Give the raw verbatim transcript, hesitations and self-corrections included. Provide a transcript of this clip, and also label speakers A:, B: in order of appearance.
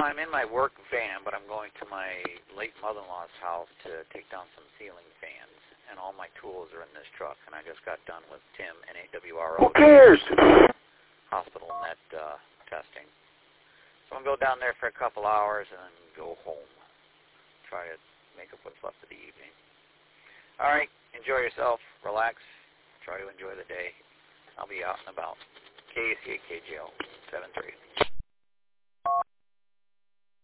A: I'm in my work van, but I'm going to my late mother-in-law's house to take down some ceiling fans, and all my tools are in this truck, and I just got done with Tim and A W R O.
B: Who cares?
A: Hospital net uh, testing. So I'm going to go down there for a couple hours and then go home. Try to make up what's left of the evening. All right, enjoy yourself, relax, try to enjoy the day. I'll be out and about. K A C A K J O seven three.